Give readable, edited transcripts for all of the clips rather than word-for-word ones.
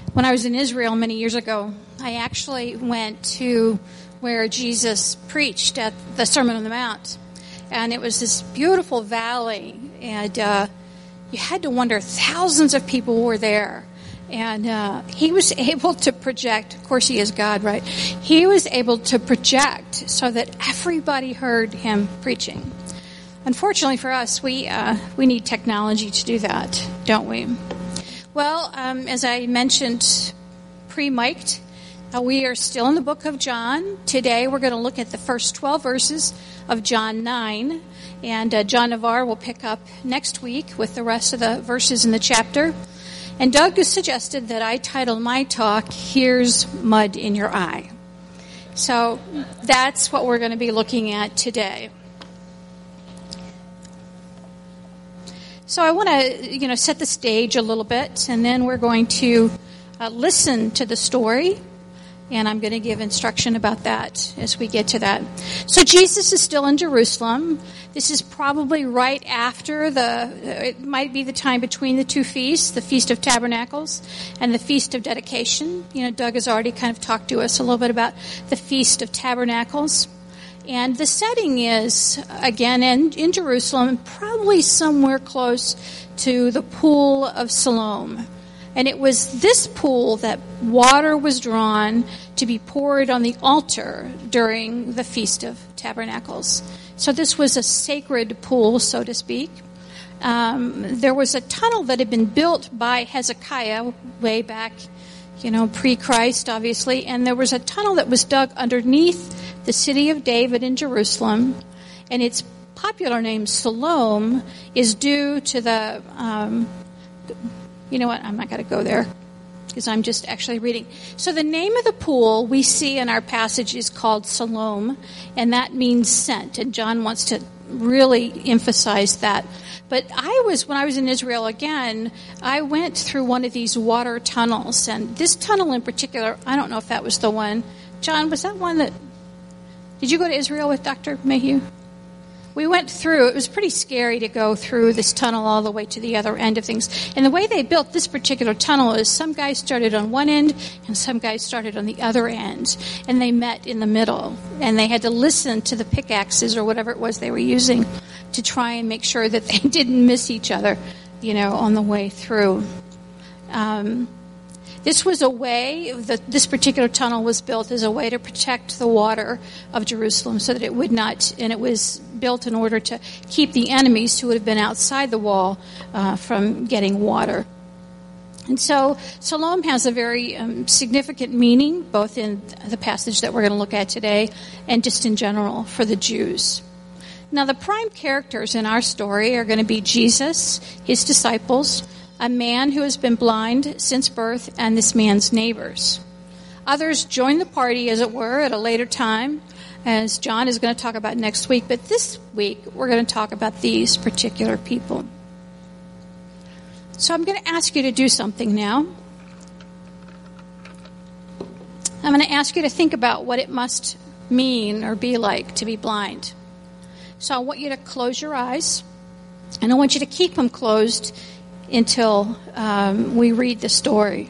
When I was in Israel many years ago, I actually went to where Jesus preached at the Sermon on the Mount. And it was this beautiful valley. And you had to wonder, thousands of people were there. And he was able to project, of course he is God, right? He was able to project so that everybody heard him preaching. Unfortunately for us, we need technology to do that, don't we? Well, as I mentioned pre-mic'd, we are still in the book of John. Today we're going to look at the first 12 verses of John 9. And John Navarre will pick up next week with the rest of the verses in the chapter. And Doug has suggested that I title my talk, Here's Mud in Your Eye. So that's what we're going to be looking at today. So I want to, set the stage a little bit, and then we're going to listen to the story, and I'm going to give instruction about that as we get to that. So Jesus is still in Jerusalem. This is probably right after it might be the time between the two feasts, the Feast of Tabernacles and the Feast of Dedication. Doug has already kind of talked to us a little bit about the Feast of Tabernacles. And the setting is, again, in Jerusalem, probably somewhere close to the Pool of Siloam. And it was this pool that water was drawn to be poured on the altar during the Feast of Tabernacles. So this was a sacred pool, so to speak. There was a tunnel that had been built by Hezekiah way back, pre-Christ, obviously. And there was a tunnel that was dug underneath the city of David in Jerusalem, and its popular name, Siloam, is due to the, you know what, I'm not going to go there, because I'm just actually reading. So the name of the pool we see in our passage is called Siloam, and that means sent, and John wants to really emphasize that. But when I was in Israel again, I went through one of these water tunnels, and this tunnel in particular, I don't know if that was the one. John, was that one that... Did you go to Israel with Dr. Mayhew? We went through. It was pretty scary to go through this tunnel all the way to the other end of things. And the way they built this particular tunnel is some guys started on one end and some guys started on the other end. And they met in the middle. And they had to listen to the pickaxes or whatever it was they were using to try and make sure that they didn't miss each other, on the way through. This was a way, this particular tunnel was built as a way to protect the water of Jerusalem so that it would not, and it was built in order to keep the enemies who would have been outside the wall from getting water. And so Siloam has a very significant meaning, both in the passage that we're going to look at today and just in general for the Jews. Now, the prime characters in our story are going to be Jesus, his disciples, a man who has been blind since birth, and this man's neighbors. Others join the party, as it were, at a later time, as John is going to talk about next week. But this week, we're going to talk about these particular people. So I'm going to ask you to do something now. I'm going to ask you to think about what it must mean or be like to be blind. So I want you to close your eyes, and I want you to keep them closed until we read the story.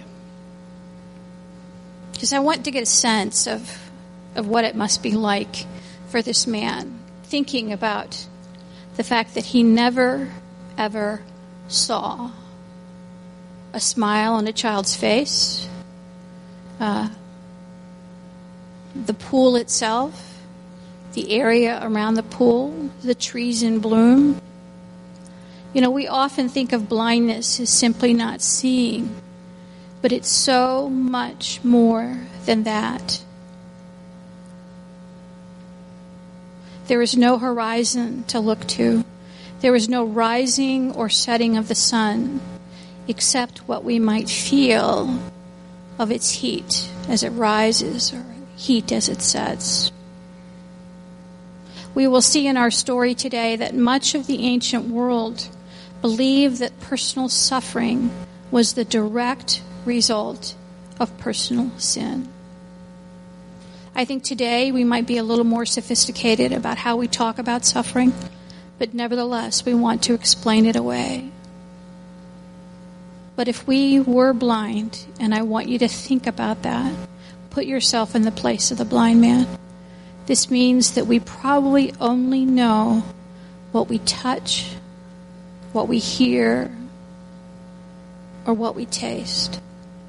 Because I want to get a sense of what it must be like for this man, thinking about the fact that he never, ever saw a smile on a child's face, the pool itself, the area around the pool, the trees in bloom. We often think of blindness as simply not seeing, but it's so much more than that. There is no horizon to look to. There is no rising or setting of the sun, except what we might feel of its heat as it rises or heat as it sets. We will see in our story today that much of the ancient world believed that personal suffering was the direct result of personal sin. I think today we might be a little more sophisticated about how we talk about suffering, but nevertheless we want to explain it away. But if we were blind, and I want you to think about that, put yourself in the place of the blind man. This means that we probably only know what we touch, what we hear, or what we taste.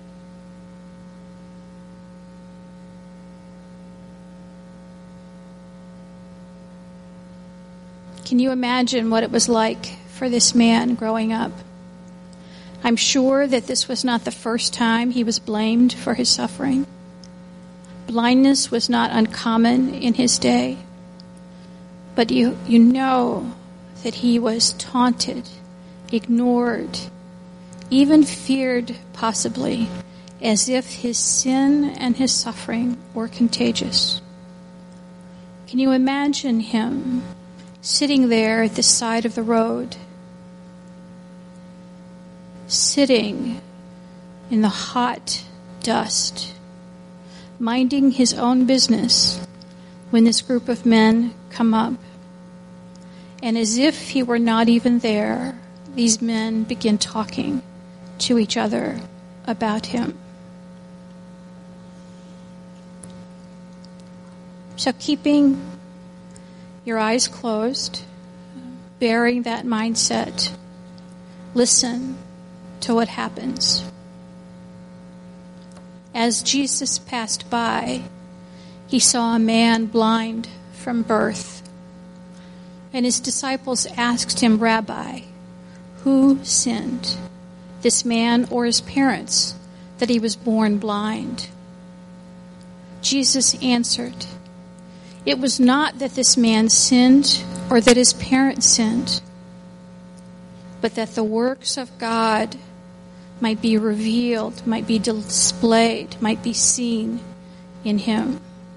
Can you imagine what it was like for this man growing up? I'm sure that this was not the first time he was blamed for his suffering. Blindness was not uncommon in his day. But you know that he was taunted, ignored, even feared possibly, as if his sin and his suffering were contagious. Can you imagine him sitting there at the side of the road, sitting in the hot dust, minding his own business when this group of men come up? And as if he were not even there, these men begin talking to each other about him. So keeping your eyes closed, bearing that mindset, listen to what happens. As Jesus passed by, he saw a man blind from birth. And his disciples asked him, "Rabbi, who sinned, this man or his parents, that he was born blind?" Jesus answered, "It was not that this man sinned or that his parents sinned, but that the works of God might be revealed, might be displayed, might be seen in him.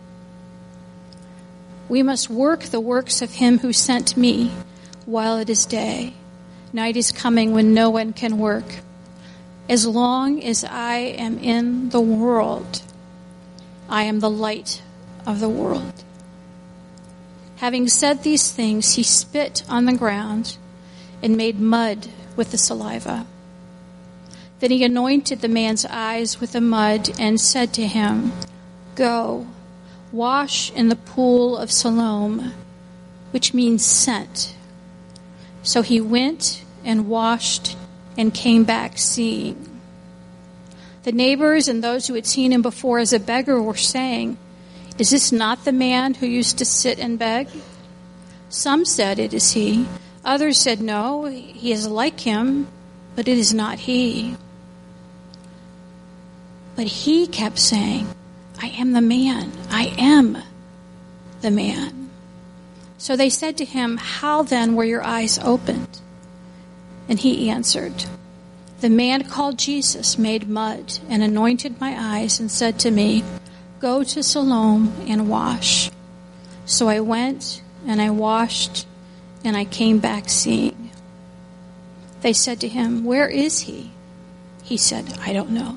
We must work the works of him who sent me while it is day. Night is coming when no one can work. As long as I am in the world, I am the light of the world." Having said these things, he spit on the ground and made mud with the saliva. Then he anointed the man's eyes with the mud and said to him, "Go, wash in the pool of Siloam," which means sent. So he went and washed and came back seeing. The neighbors and those who had seen him before as a beggar were saying, "Is this not the man who used to sit and beg?" Some said, "It is he." Others said, "No, he is like him, but it is not he." But he kept saying, "I am the man. I am the man." So they said to him, "How then were your eyes opened?" And he answered, "The man called Jesus made mud and anointed my eyes and said to me, 'Go to Siloam and wash.' So I went and I washed and I came back seeing." They said to him, "Where is he?" He said, "I don't know."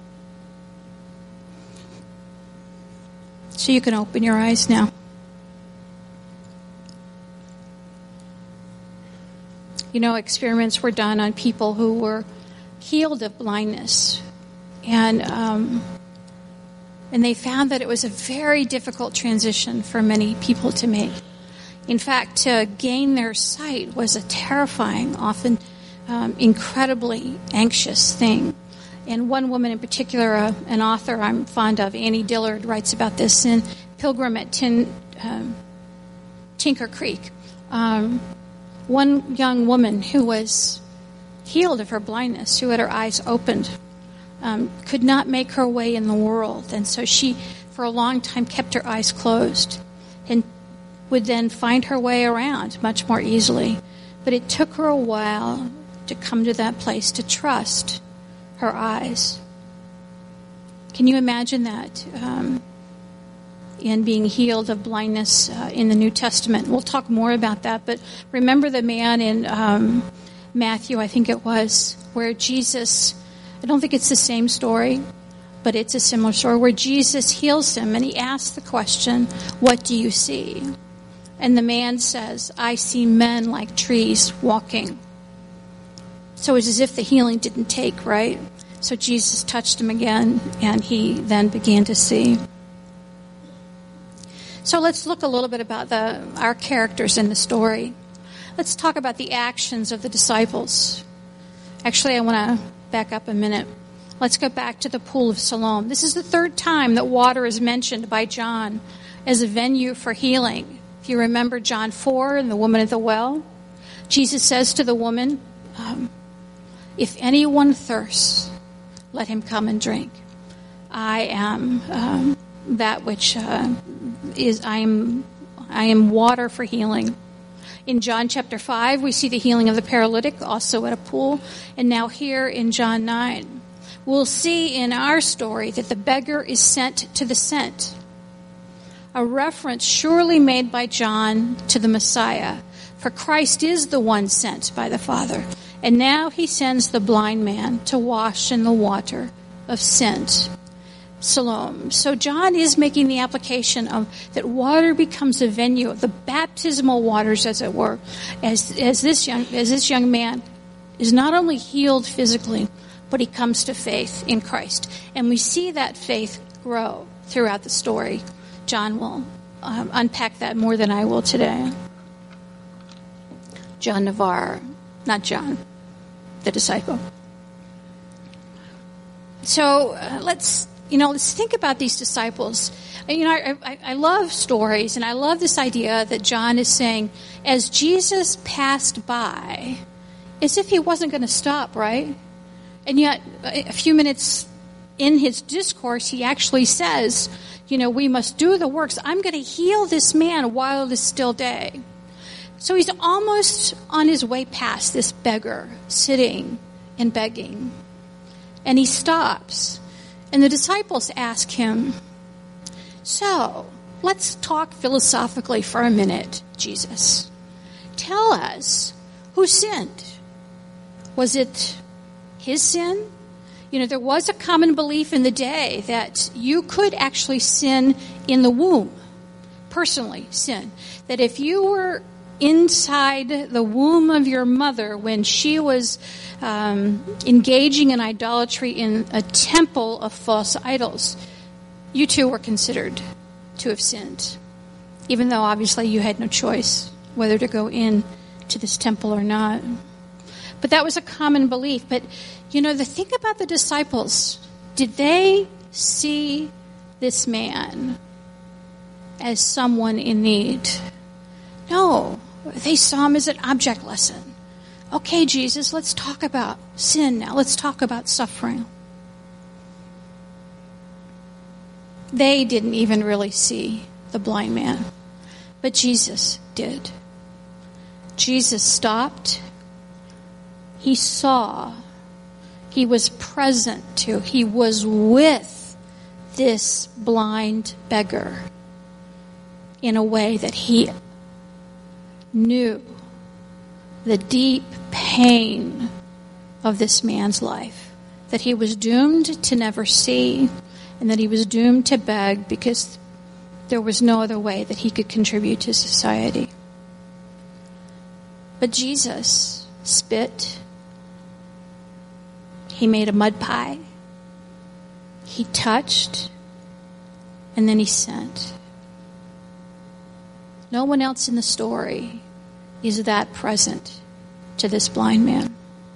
So you can open your eyes now. You know, experiments were done on people who were healed of blindness. And they found that it was a very difficult transition for many people to make. In fact, to gain their sight was a terrifying, often incredibly anxious thing. And one woman in particular, an author I'm fond of, Annie Dillard, writes about this in Pilgrim at Tinker Creek. One young woman who was healed of her blindness, who had her eyes opened, could not make her way in the world. And so she, for a long time, kept her eyes closed and would then find her way around much more easily. But it took her a while to come to that place, to trust her eyes. Can you imagine that in being healed of blindness in the New Testament? We'll talk more about that, but remember the man in Matthew, I think it was, where Jesus, I don't think it's the same story, but it's a similar story, where Jesus heals him and he asks the question, "What do you see?" And the man says, "I see men like trees walking." So it's as if the healing didn't take, right? So Jesus touched him again, and he then began to see. So let's look a little bit about our characters in the story. Let's talk about the actions of the disciples. Actually, I want to back up a minute. Let's go back to the Pool of Siloam. This is the third time that water is mentioned by John as a venue for healing. If you remember John 4 and the woman at the well, Jesus says to the woman, if anyone thirsts, let him come and drink. I am that which is, I am water for healing. In John chapter 5, we see the healing of the paralytic, also at a pool. And now here in John 9, we'll see in our story that the beggar is sent to the sent. A reference surely made by John to the Messiah. For Christ is the one sent by the Father. And now he sends the blind man to wash in the water of sent. Siloam. So John is making the application of that water becomes a venue, the baptismal waters, as it were, as this young man is not only healed physically, but he comes to faith in Christ, and we see that faith grow throughout the story. John will unpack that more than I will today. John Navarre, not John, the disciple. So let's think about these disciples. I love stories, and I love this idea that John is saying, as Jesus passed by, as if he wasn't going to stop, right? And yet, a few minutes in his discourse, he actually says, we must do the works. I'm going to heal this man while it is still day. So he's almost on his way past this beggar, sitting and begging. And he stops. And the disciples ask him, so, let's talk philosophically for a minute, Jesus. Tell us, who sinned? Was it his sin? There was a common belief in the day that you could actually sin in the womb, personally sin. That if you were inside the womb of your mother when she was engaging in idolatry in a temple of false idols, you too were considered to have sinned, even though obviously you had no choice whether to go in to this temple or not. But that was a common belief. But, the thing about the disciples, did they see this man as someone in need? No. They saw him as an object lesson. Okay, Jesus, let's talk about sin now. Let's talk about suffering. They didn't even really see the blind man, but Jesus did. Jesus stopped. He saw. He was present to. He was with this blind beggar in a way that he knew the deep pain of this man's life, that he was doomed to never see, and that he was doomed to beg because there was no other way that he could contribute to society. But Jesus spit. He made a mud pie. He touched, and then he sent. No one else in the story is that present to this blind man.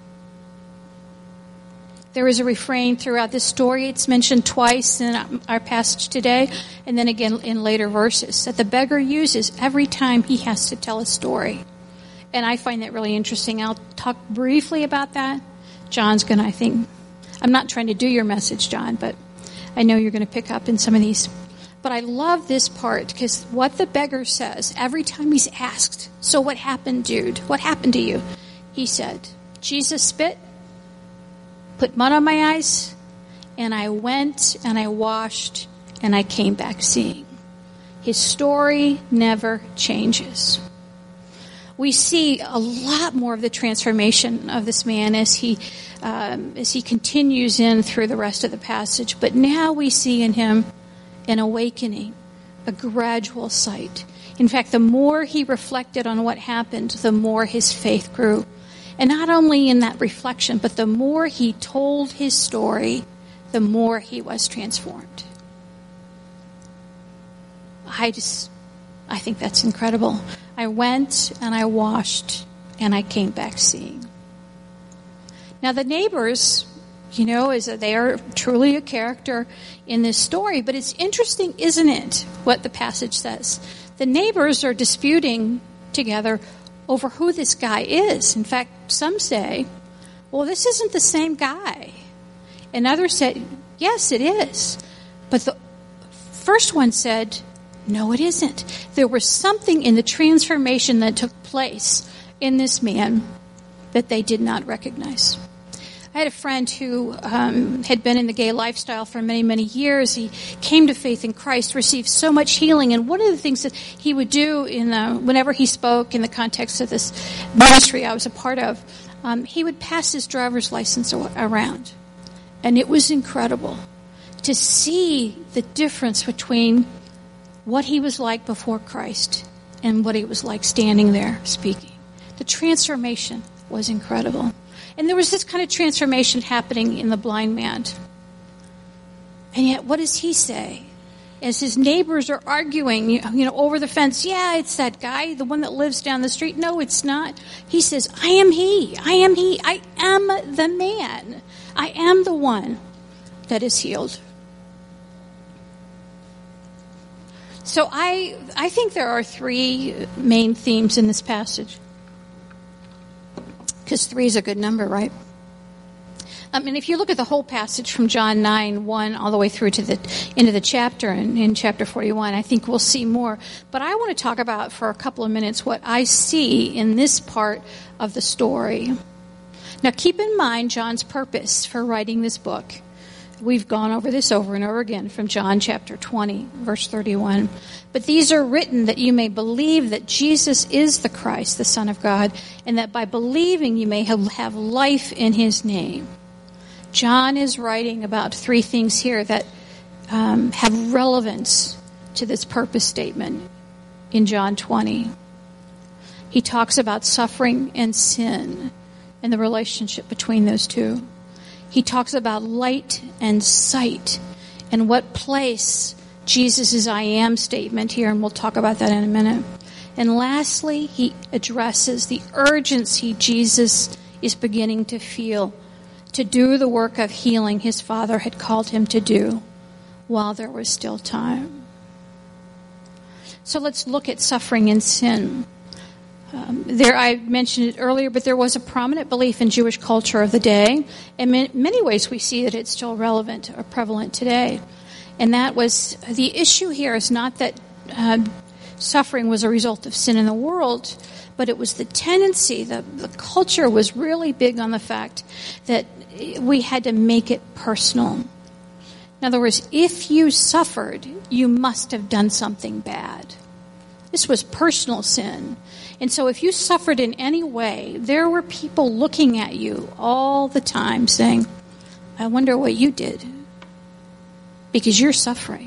There is a refrain throughout this story. It's mentioned twice in our passage today, and then again in later verses, that the beggar uses every time he has to tell a story. And I find that really interesting. I'll talk briefly about that. John's going to, I'm not trying to do your message, John, but I know you're going to pick up in some of these. But I love this part because what the beggar says every time he's asked, so what happened, dude? What happened to you? He said, Jesus spit, put mud on my eyes, and I went and I washed and I came back seeing. His story never changes. We see a lot more of the transformation of this man as he continues in through the rest of the passage. But now we see in him an awakening, a gradual sight. In fact, the more he reflected on what happened, the more his faith grew. And not only in that reflection, but the more he told his story, the more he was transformed. I think that's incredible. I went and I washed and I came back seeing. Now the neighbors, they are truly a character in this story, but it's interesting, isn't it, what the passage says? The neighbors are disputing together over who this guy is. In fact, some say, well, this isn't the same guy. And others said, yes, it is. But the first one said, no, it isn't. There was something in the transformation that took place in this man that they did not recognize. I had a friend who had been in the gay lifestyle for many, many years. He came to faith in Christ, received so much healing, and one of the things that he would do whenever he spoke in the context of this ministry I was a part of, he would pass his driver's license around. And it was incredible to see the difference between what he was like before Christ and what he was like standing there speaking. The transformation was incredible. And there was this kind of transformation happening in the blind man. And yet, what does he say? As his neighbors are arguing, over the fence, yeah, it's that guy, the one that lives down the street. No, it's not. He says, I am he. I am he. I am the man. I am the one that is healed. So I think there are three main themes in this passage. Because 3 is a good number, right? And if you look at the whole passage from John 9:1 all the way through to the end of the chapter, in chapter 41, I think we'll see more. But I want to talk about for a couple of minutes what I see in this part of the story. Now, keep in mind John's purpose for writing this book. We've gone over this over and over again from John chapter 20, verse 31. But these are written that you may believe that Jesus is the Christ, the Son of God, and that by believing you may have life in his name. John is writing about 3 things here that have relevance to this purpose statement in John 20. He talks about suffering and sin and the relationship between those two. He talks about light and sight and what place Jesus' I am statement here, and we'll talk about that in a minute. And lastly, he addresses the urgency Jesus is beginning to feel to do the work of healing his Father had called him to do while there was still time. So let's look at suffering and sin. I mentioned it earlier, but there was a prominent belief in Jewish culture of the day. In many ways, we see that it's still relevant or prevalent today. And that was, the issue here is not that suffering was a result of sin in the world, but it was the tendency, the culture was really big on the fact that we had to make it personal. In other words, if you suffered, you must have done something bad. This was personal sin. And so if you suffered in any way, there were people looking at you all the time saying, I wonder what you did, because you're suffering.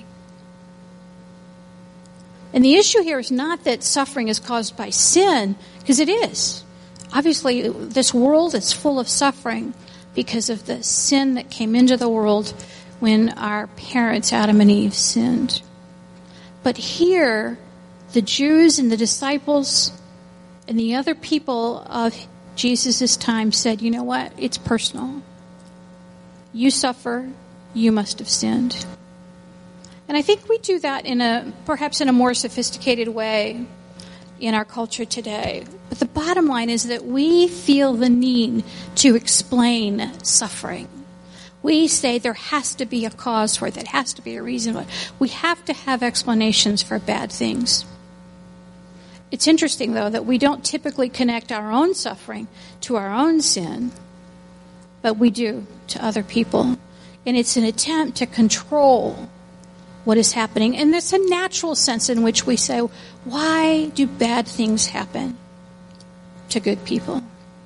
And the issue here is not that suffering is caused by sin, because it is. Obviously, this world is full of suffering because of the sin that came into the world when our parents, Adam and Eve, sinned. But here, the Jews and the disciples and the other people of Jesus' time said, you know what? It's personal. You suffer, you must have sinned. And I think we do that perhaps in a more sophisticated way in our culture today. But the bottom line is that we feel the need to explain suffering. We say there has to be a cause for it. There has to be a reason for it. We have to have explanations for bad things. It's interesting, though, that we don't typically connect our own suffering to our own sin, but we do to other people. And it's an attempt to control what is happening. And there's a natural sense in which we say, why do bad things happen to good people?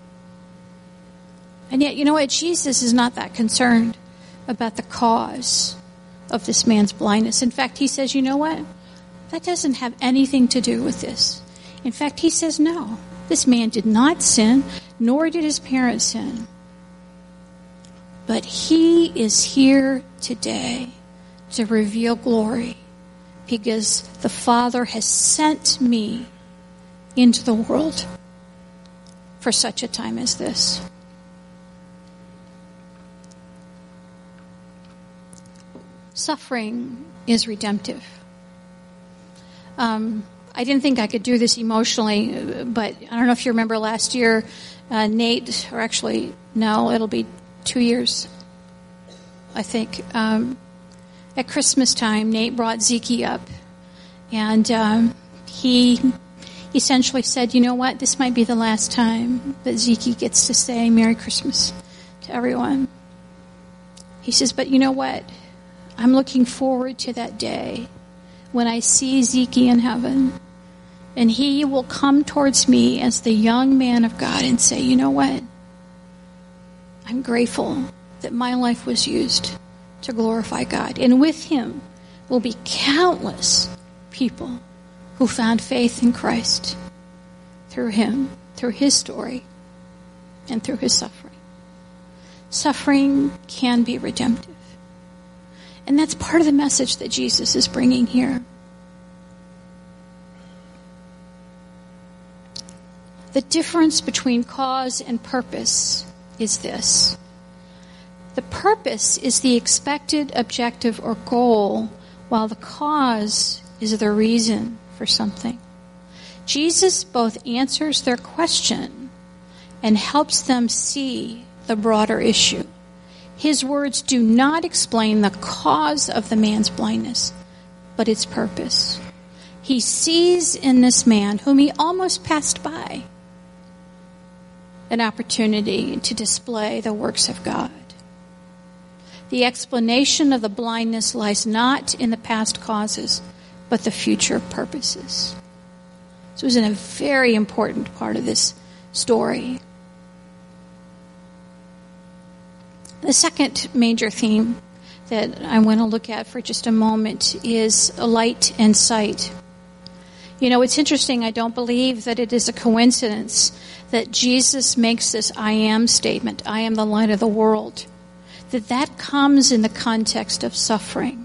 And yet, you know what? Jesus is not that concerned about the cause of this man's blindness. In fact, he says, you know what? That doesn't have anything to do with this. In fact, he says, no, This man did not sin, nor did his parents sin. But he is here today to reveal glory because the Father has sent me into the world for such a time as this. Suffering is redemptive. I didn't think I could do this emotionally, but I don't know if you remember last year, Nate, or actually, no, it'll be 2 years, I think. At Christmas time, Nate brought Zeke up, and he essentially said, you know what, this might be the last time that Zeke gets to say Merry Christmas to everyone. He says, but you know what, I'm looking forward to that day when I see Zeke in heaven, and he will come towards me as the young man of God and say, you know what, I'm grateful that my life was used to glorify God. And with him will be countless people who found faith in Christ through him, through his story, and through his suffering. Suffering can be redemptive. And that's part of the message that Jesus is bringing here. The difference between cause and purpose is this. The purpose is the expected objective or goal, while the cause is the reason for something. Jesus both answers their question and helps them see the broader issue. His words do not explain the cause of the man's blindness, but its purpose. He sees in this man, whom he almost passed by, an opportunity to display the works of God. The explanation of the blindness lies not in the past causes, but the future purposes. So it was a very important part of this story. The second major theme that I want to look at for just a moment is light and sight. You know, it's interesting. I don't believe that it is a coincidence that Jesus makes this I am statement, I am the light of the world, that comes in the context of suffering.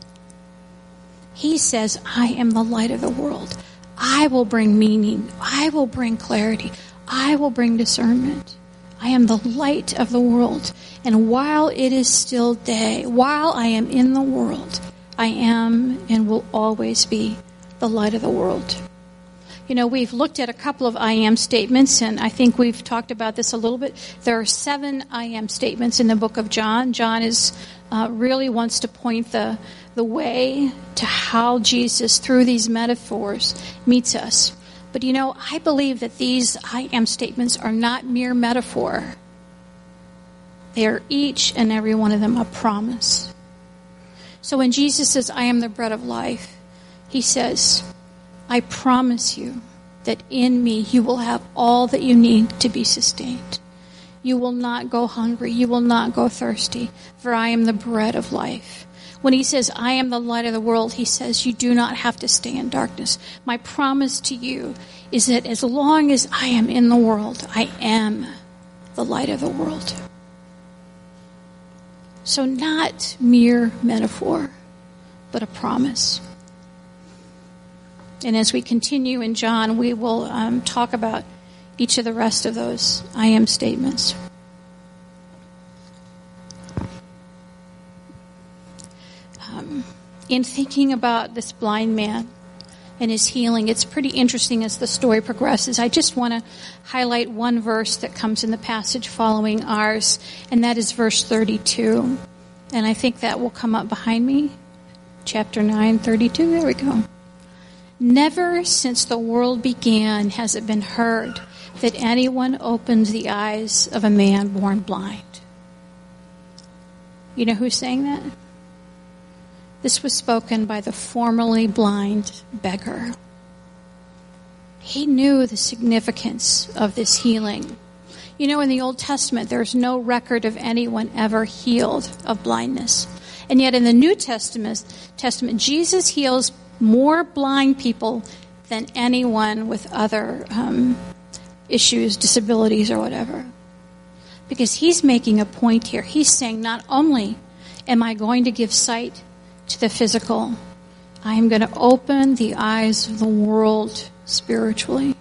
He says, I am the light of the world. I will bring meaning. I will bring clarity. I will bring discernment. I am the light of the world. And while it is still day, while I am in the world, I am and will always be the light of the world. You know, we've looked at a couple of I am statements, and I think we've talked about this a little bit. There are 7 I am statements in the book of John. John really wants to point the way to how Jesus, through these metaphors, meets us. But you know, I believe that these I am statements are not mere metaphor. They are each and every one of them a promise. So when Jesus says, I am the bread of life, he says, I promise you that in me you will have all that you need to be sustained. You will not go hungry. You will not go thirsty, for I am the bread of life. When he says, I am the light of the world, he says, you do not have to stay in darkness. My promise to you is that as long as I am in the world, I am the light of the world. So not mere metaphor, but a promise. And as we continue in John, we will talk about each of the rest of those I am statements. In thinking about this blind man and his healing, it's pretty interesting as the story progresses. I just want to highlight one verse that comes in the passage following ours, and that is verse 32. And I think that will come up behind me. Chapter 9, 32. There we go. Never since the world began has it been heard that anyone opened the eyes of a man born blind. You know who's saying that? This was spoken by the formerly blind beggar. He knew the significance of this healing. You know, in the Old Testament, there's no record of anyone ever healed of blindness. And yet in the New Testament, Jesus heals more blind people than anyone with other issues, disabilities, or whatever. Because he's making a point here. He's saying, not only am I going to give sight to the physical, I am going to open the eyes of the world spiritually.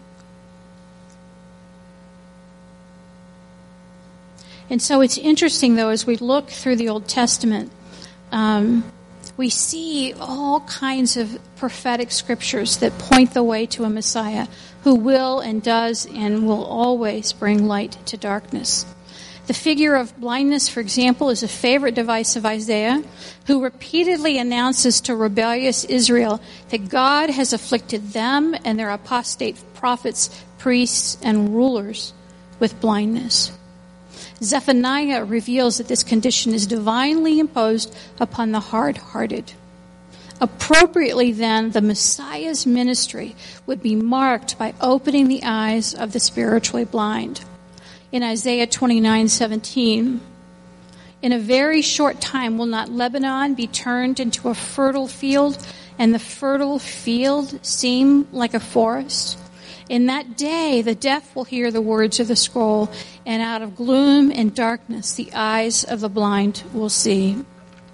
And so it's interesting, though, as we look through the Old Testament, we see all kinds of prophetic scriptures that point the way to a Messiah who will and does and will always bring light to darkness. The figure of blindness, for example, is a favorite device of Isaiah, who repeatedly announces to rebellious Israel that God has afflicted them and their apostate prophets, priests, and rulers with blindness. Zephaniah reveals that this condition is divinely imposed upon the hard-hearted. Appropriately, then, the Messiah's ministry would be marked by opening the eyes of the spiritually blind. In Isaiah 29:17, in a very short time will not Lebanon be turned into a fertile field, and the fertile field seem like a forest? In that day the deaf will hear the words of the scroll, and out of gloom and darkness the eyes of the blind will see.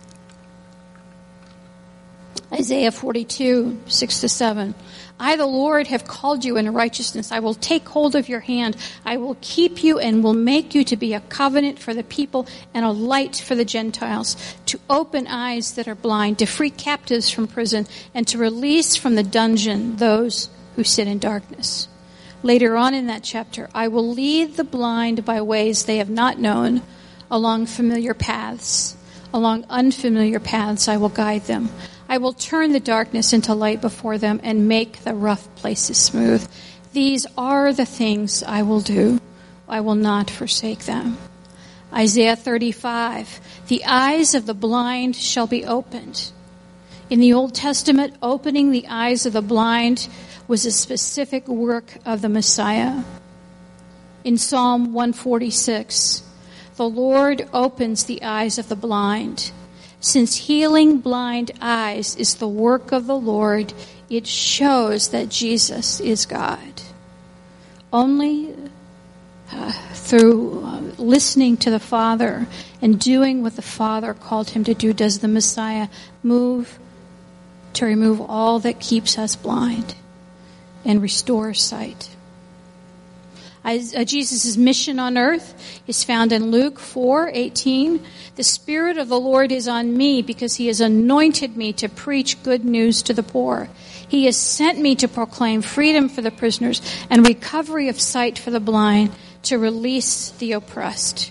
Isaiah 42:6-7. I, the Lord, have called you in righteousness. I will take hold of your hand. I will keep you and will make you to be a covenant for the people and a light for the Gentiles, to open eyes that are blind, to free captives from prison, and to release from the dungeon those who sit in darkness. Later on in that chapter, I will lead the blind by ways they have not known, along familiar paths. Along unfamiliar paths I will guide them. I will turn the darkness into light before them and make the rough places smooth. These are the things I will do. I will not forsake them. Isaiah 35, the eyes of the blind shall be opened. In the Old Testament, opening the eyes of the blind was a specific work of the Messiah. In Psalm 146, the Lord opens the eyes of the blind. Since healing blind eyes is the work of the Lord, it shows that Jesus is God. Only through listening to the Father and doing what the Father called him to do does the Messiah move to remove all that keeps us blind and restore sight. Jesus' mission on earth is found in Luke 4:18. The Spirit of the Lord is on me because he has anointed me to preach good news to the poor. He has sent me to proclaim freedom for the prisoners and recovery of sight for the blind, to release the oppressed.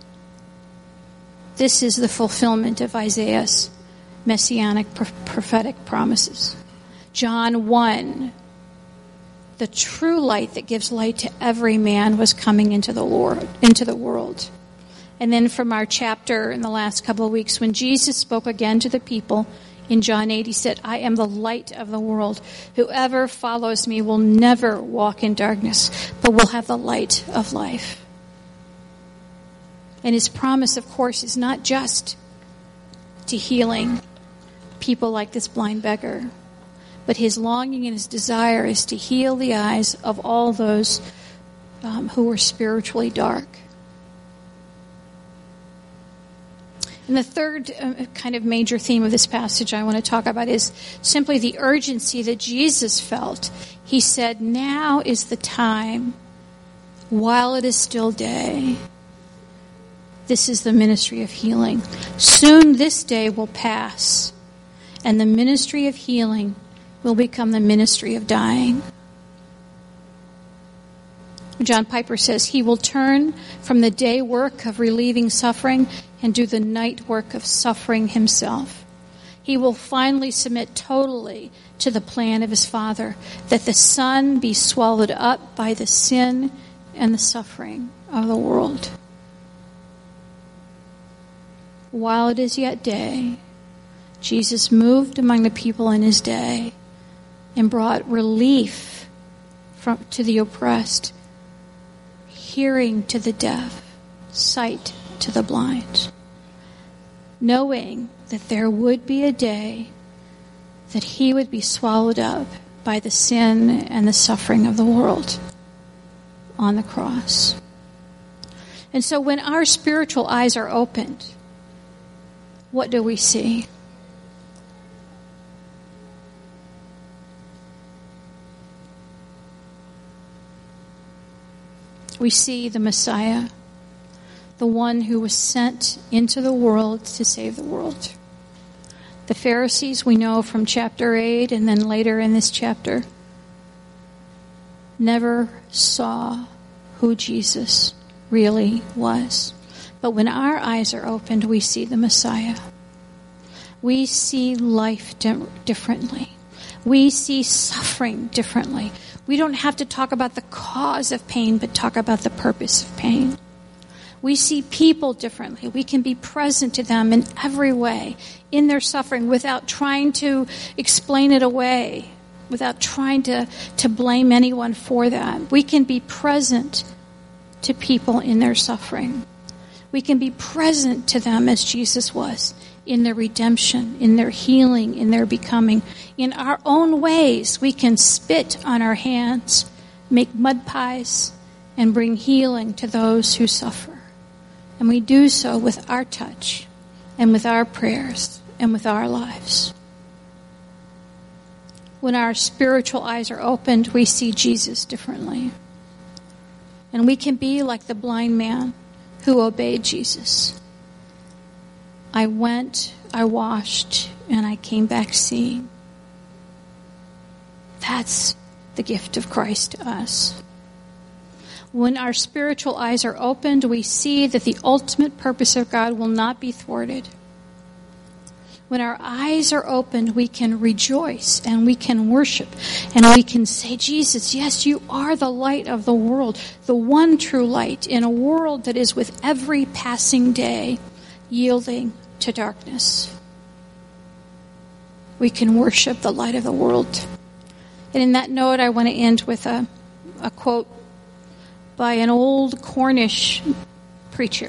This is the fulfillment of Isaiah's messianic prophetic promises. John 1. The true light that gives light to every man was coming into the world. And then from our chapter in the last couple of weeks, when Jesus spoke again to the people in John 8, he said, I am the light of the world. Whoever follows me will never walk in darkness, but will have the light of life. And his promise, of course, is not just to healing people like this blind beggar, but his longing and his desire is to heal the eyes of all those who are spiritually dark. And the third kind of major theme of this passage I want to talk about is simply the urgency that Jesus felt. He said, now is the time, while it is still day. This is the ministry of healing. Soon this day will pass, and the ministry of healing will become the ministry of dying. John Piper says, he will turn from the day work of relieving suffering and do the night work of suffering himself. He will finally submit totally to the plan of his Father, that the Son be swallowed up by the sin and the suffering of the world. While it is yet day, Jesus moved among the people in his day and brought relief to the oppressed, hearing to the deaf, sight to the blind, knowing that there would be a day that he would be swallowed up by the sin and the suffering of the world. on the cross. And so when our spiritual eyes are opened, what do we see? We see the Messiah, the one who was sent into the world to save the world. The Pharisees, we know from chapter 8 and then later in this chapter, never saw who Jesus really was. But when our eyes are opened, we see the Messiah. We see life differently. We see suffering differently. We don't have to talk about the cause of pain, but talk about the purpose of pain. We see people differently. We can be present to them in every way, in their suffering, without trying to explain it away, without trying to blame anyone for that. We can be present to people in their suffering. We can be present to them as Jesus was, in their redemption, in their healing, in their becoming. In our own ways, we can spit on our hands, make mud pies, and bring healing to those who suffer. And we do so with our touch, and with our prayers, and with our lives. When our spiritual eyes are opened, we see Jesus differently. And we can be like the blind man who obeyed Jesus. I went, I washed, and I came back seeing. That's the gift of Christ to us. When our spiritual eyes are opened, we see that the ultimate purpose of God will not be thwarted. When our eyes are opened, we can rejoice and we can worship and we can say, Jesus, yes, you are the light of the world, the one true light in a world that is with every passing day yielding to darkness. We can worship the light of the world. And in that note, I want to end with a quote by an old Cornish preacher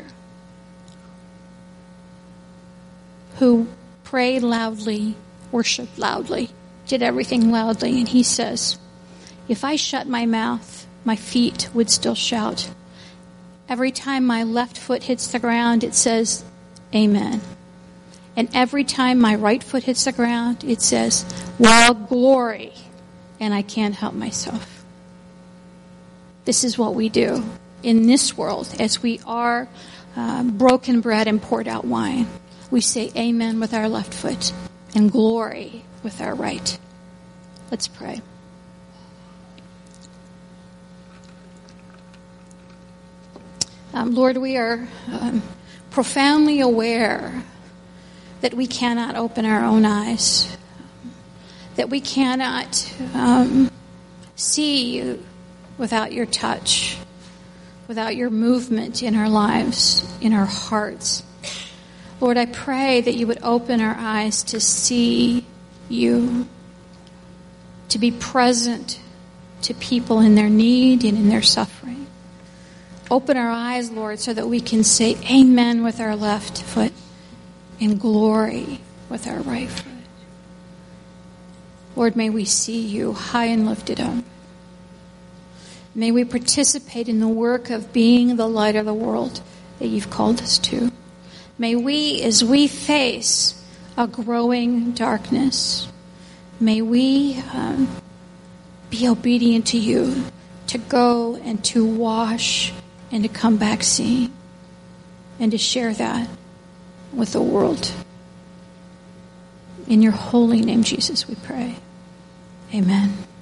who prayed loudly, worshiped loudly, did everything loudly. And he says, if I shut my mouth, my feet would still shout. Every time my left foot hits the ground, it says, Amen. And every time my right foot hits the ground, it says, well, glory. And I can't help myself. This is what we do in this world as we are broken bread and poured out wine. We say amen with our left foot and glory with our right. Let's pray. Lord, we are profoundly aware that we cannot open our own eyes, that we cannot see you without your touch, without your movement in our lives, in our hearts. Lord, I pray that you would open our eyes to see you, to be present to people in their need and in their suffering. Open our eyes, Lord, so that we can say amen with our left foot and glory with our right foot. Lord, may we see you high and lifted up. May we participate in the work of being the light of the world that you've called us to. May we, as we face a growing darkness, may we be obedient to you, to go and to wash and to come back seeing, and to share that with the world. In your holy name, Jesus, we pray. Amen.